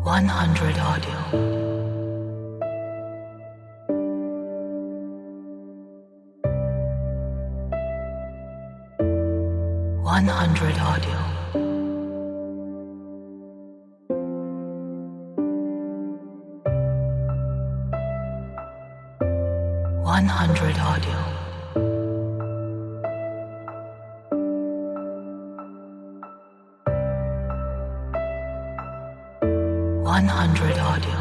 100 audio. 100 audio. 100 audio. 100 audio.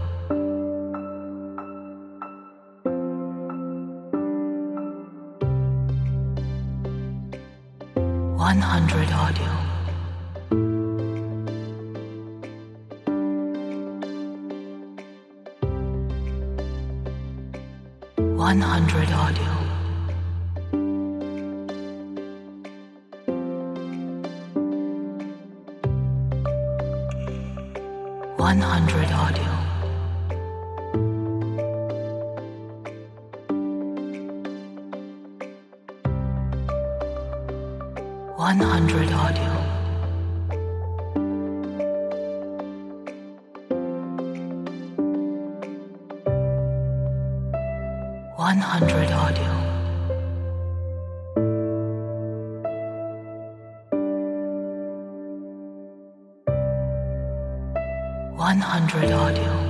100 audio. 100 audio. 100 audio. 100 audio. 100 audio. 100 audio.